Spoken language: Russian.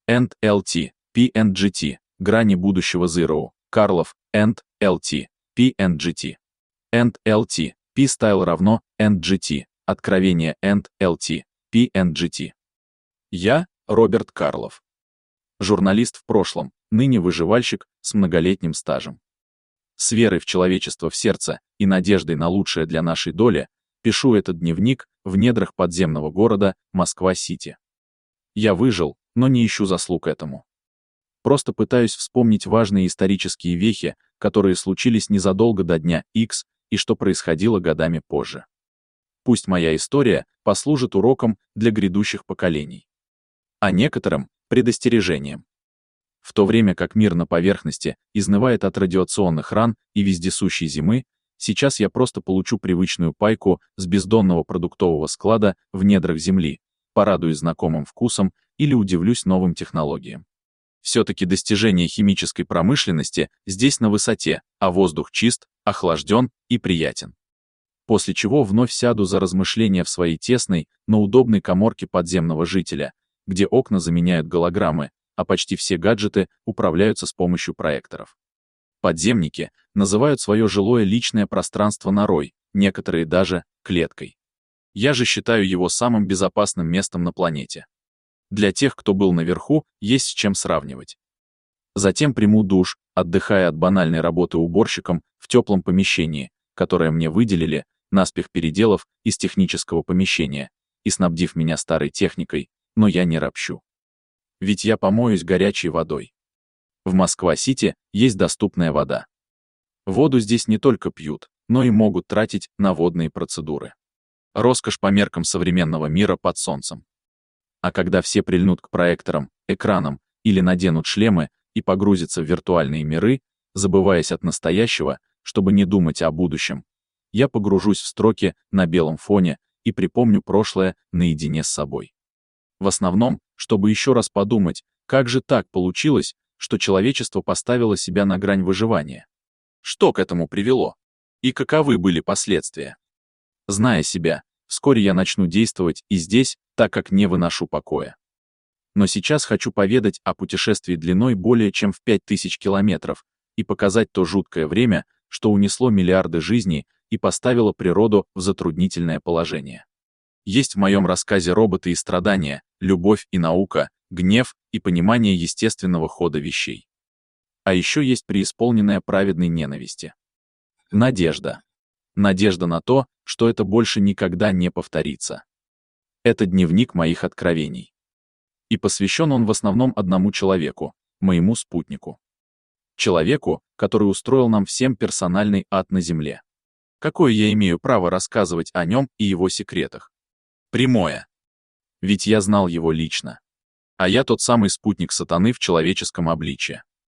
and LT, PNGT, грани будущего Zero, Карлов, and LT, PNGT. And LT, P-Style равно NGT, откровение and LT, PNGT. Я, Роберт Карлов. Журналист в прошлом, ныне выживальщик с многолетним стажем. С верой в человечество в сердце и надеждой на лучшее для нашей доли пишу этот дневник в недрах подземного города Москва-Сити. Я выжил, но не ищу заслуг этому. Просто пытаюсь вспомнить важные исторические вехи, которые случились незадолго до дня X и что происходило годами позже. Пусть моя история послужит уроком для грядущих поколений. А некоторым — предостережением. В то время как мир на поверхности изнывает от радиационных ран и вездесущей зимы, сейчас я просто получу привычную пайку с бездонного продуктового склада в недрах земли, порадуюсь знакомым вкусом или удивлюсь новым технологиям. Все-таки достижения химической промышленности здесь на высоте, а воздух чист, охлажден и приятен. После чего вновь сяду за размышления в своей тесной, но удобной каморке подземного жителя, где окна заменяют голограммы, а почти все гаджеты управляются с помощью проекторов. Подземники называют свое жилое личное пространство норой, некоторые даже клеткой. Я же считаю его самым безопасным местом на планете. Для тех, кто был наверху, есть с чем сравнивать. Затем приму душ, отдыхая от банальной работы уборщиком в теплом помещении, которое мне выделили, наспех переделав из технического помещения и снабдив меня старой техникой, но я не ропщу. Ведь я помоюсь горячей водой. В Москва-Сити есть доступная вода. Воду здесь не только пьют, но и могут тратить на водные процедуры. Роскошь по меркам современного мира под солнцем. А когда все прильнут к проекторам, экранам или наденут шлемы и погрузятся в виртуальные миры, забываясь от настоящего, чтобы не думать о будущем, я погружусь в строки на белом фоне и припомню прошлое наедине с собой. В основном, чтобы еще раз подумать, как же так получилось, что человечество поставило себя на грань выживания. Что к этому привело? И каковы были последствия? Зная себя, вскоре я начну действовать и здесь, так как не выношу покоя. Но сейчас хочу поведать о путешествии длиной более чем в 5000 километров и показать то жуткое время, что унесло миллиарды жизней и поставило природу в затруднительное положение. Есть в моем рассказе роботы и страдания, любовь и наука, гнев и понимание естественного хода вещей. А еще есть преисполненная праведной ненависти. Надежда. Надежда на то, что это больше никогда не повторится. Это дневник моих откровений. И посвящен он в основном одному человеку, моему спутнику. Человеку, который устроил нам всем персональный ад на земле. Какое я имею право рассказывать о нем и его секретах? Прямое. Ведь я знал его лично. А я тот самый спутник сатаны в человеческом обличье.